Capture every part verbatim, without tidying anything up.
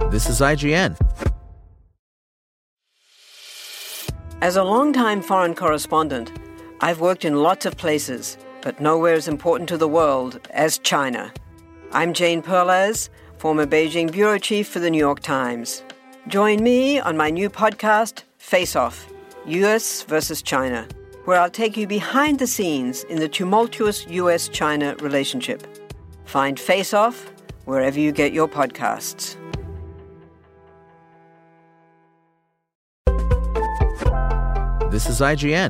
This is I G N. As a longtime foreign correspondent, I've worked in lots of places, but nowhere as important to the world as China. I'm Jane Perlez, former Beijing bureau chief for the New York Times. Join me on my new podcast, Face Off, U S versus China, where I'll take you behind the scenes in the tumultuous U S China relationship. Find Face Off wherever you get your podcasts. This is I G N.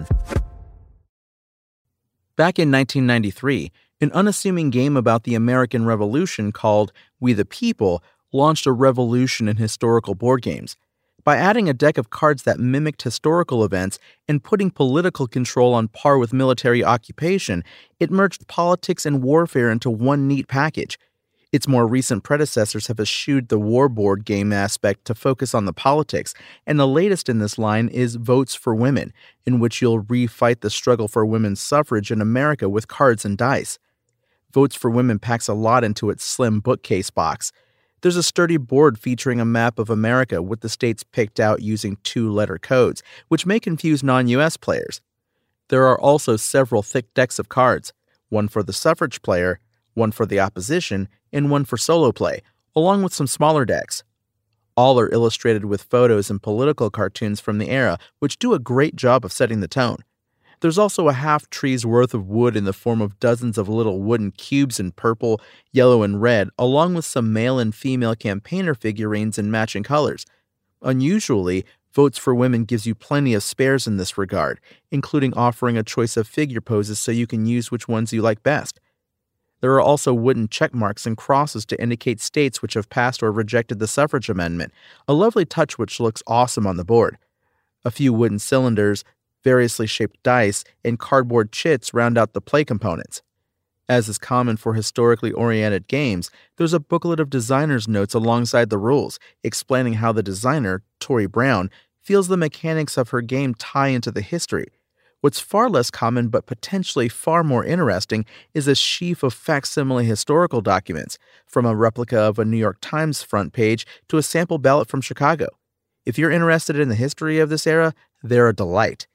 Back in nineteen ninety-three, an unassuming game about the American Revolution called We the People launched a revolution in historical board games. By adding a deck of cards that mimicked historical events and putting political control on par with military occupation, it merged politics and warfare into one neat package. Its more recent predecessors have eschewed the war board game aspect to focus on the politics, and the latest in this line is Votes for Women, in which you'll refight the struggle for women's suffrage in America with cards and dice. Votes for Women packs a lot into its slim bookcase box. There's a sturdy board featuring a map of America with the states picked out using two-letter codes, which may confuse non-U S players. There are also several thick decks of cards, one for the suffrage player, one for the opposition, and one for solo play, along with some smaller decks. All are illustrated with photos and political cartoons from the era, which do a great job of setting the tone. There's also a half tree's worth of wood in the form of dozens of little wooden cubes in purple, yellow, and red, along with some male and female campaigner figurines in matching colors. Unusually, Votes for Women gives you plenty of spares in this regard, including offering a choice of figure poses so you can use which ones you like best. There are also wooden check marks and crosses to indicate states which have passed or rejected the suffrage amendment, a lovely touch which looks awesome on the board. A few wooden cylinders, variously shaped dice, and cardboard chits round out the play components. As is common for historically oriented games, there's a booklet of designer's notes alongside the rules, explaining how the designer, Tori Brown, feels the mechanics of her game tie into the history. What's far less common but potentially far more interesting is a sheaf of facsimile historical documents, from a replica of a New York Times front page to a sample ballot from Chicago. If you're interested in the history of this era, they're a delight.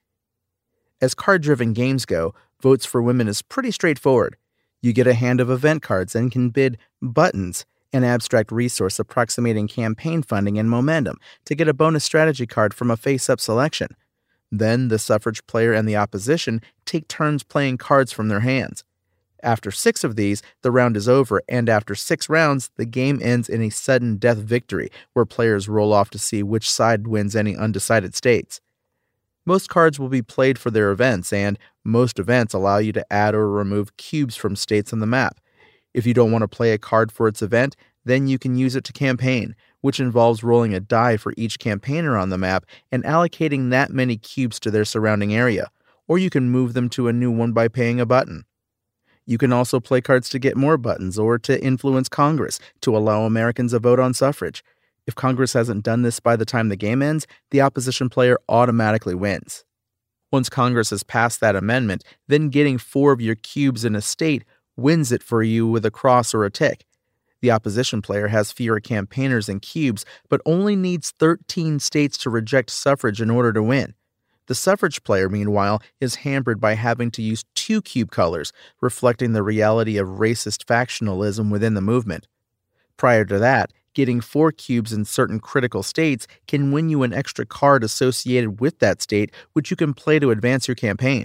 As card-driven games go, Votes for Women is pretty straightforward. You get a hand of event cards and can bid buttons, an abstract resource approximating campaign funding and momentum, to get a bonus strategy card from a face-up selection. Then the suffrage player and the opposition take turns playing cards from their hands. After six of these, the round is over, and after six rounds, the game ends in a sudden death victory, where players roll off to see which side wins any undecided states. Most cards will be played for their events, and most events allow you to add or remove cubes from states on the map. If you don't want to play a card for its event, then you can use it to campaign, which involves rolling a die for each campaigner on the map and allocating that many cubes to their surrounding area, or you can move them to a new one by paying a button. You can also play cards to get more buttons or to influence Congress to allow Americans a vote on suffrage. If Congress hasn't done this by the time the game ends, the opposition player automatically wins. Once Congress has passed that amendment, then getting four of your cubes in a state wins it for you with a cross or a tick. The opposition player has fewer campaigners and cubes, but only needs thirteen states to reject suffrage in order to win. The suffrage player, meanwhile, is hampered by having to use two cube colors, reflecting the reality of racist factionalism within the movement. Prior to that, getting four cubes in certain critical states can win you an extra card associated with that state, which you can play to advance your campaign.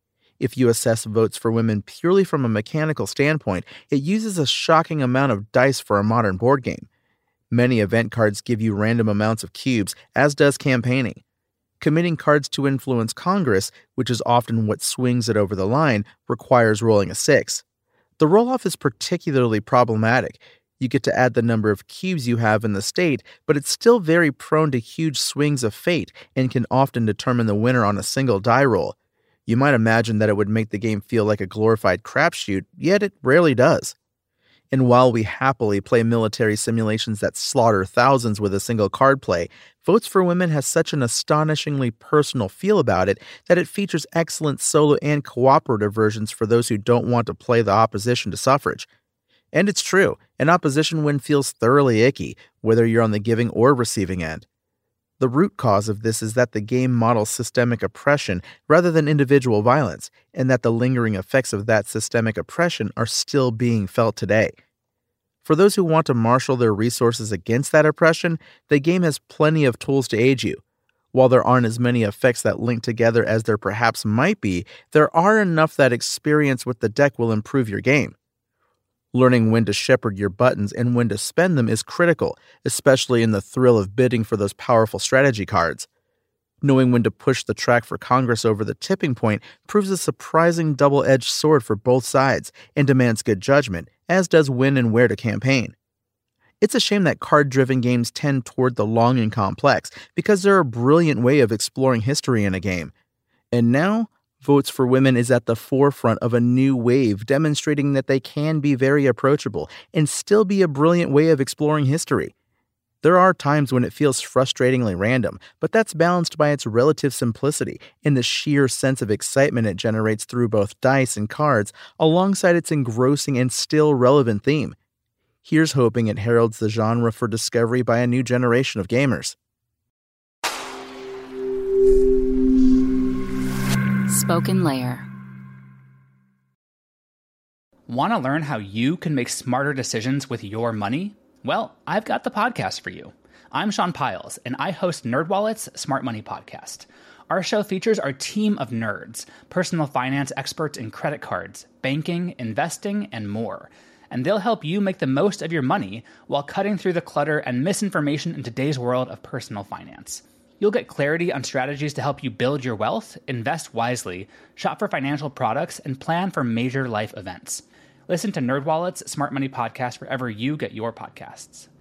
If you assess Votes for Women purely from a mechanical standpoint, it uses a shocking amount of dice for a modern board game. Many event cards give you random amounts of cubes, as does campaigning. Committing cards to influence Congress, which is often what swings it over the line, requires rolling a six. The roll-off is particularly problematic. You get to add the number of cubes you have in the state, but it's still very prone to huge swings of fate and can often determine the winner on a single die roll. You might imagine that it would make the game feel like a glorified crapshoot, yet it rarely does. And while we happily play military simulations that slaughter thousands with a single card play, Votes for Women has such an astonishingly personal feel about it that it features excellent solo and cooperative versions for those who don't want to play the opposition to suffrage. And it's true, an opposition win feels thoroughly icky, whether you're on the giving or receiving end. The root cause of this is that the game models systemic oppression rather than individual violence, and that the lingering effects of that systemic oppression are still being felt today. For those who want to marshal their resources against that oppression, the game has plenty of tools to aid you. While there aren't as many effects that link together as there perhaps might be, there are enough that experience with the deck will improve your game. Learning when to shepherd your buttons and when to spend them is critical, especially in the thrill of bidding for those powerful strategy cards. Knowing when to push the track for Congress over the tipping point proves a surprising double-edged sword for both sides and demands good judgment, as does when and where to campaign. It's a shame that card-driven games tend toward the long and complex, because they're a brilliant way of exploring history in a game. And now, Votes for Women is at the forefront of a new wave, demonstrating that they can be very approachable and still be a brilliant way of exploring history. There are times when it feels frustratingly random, but that's balanced by its relative simplicity and the sheer sense of excitement it generates through both dice and cards, alongside its engrossing and still relevant theme. Here's hoping it heralds the genre for discovery by a new generation of gamers. Spoken Layer. Want to learn how you can make smarter decisions with your money? Well, I've got the podcast for you. I'm Sean Piles, and I host NerdWallet's Smart Money Podcast. Our show features our team of nerds, personal finance experts in credit cards, banking, investing, and more. And they'll help you make the most of your money while cutting through the clutter and misinformation in today's world of personal finance. You'll get clarity on strategies to help you build your wealth, invest wisely, shop for financial products, and plan for major life events. Listen to NerdWallet's Smart Money Podcast wherever you get your podcasts.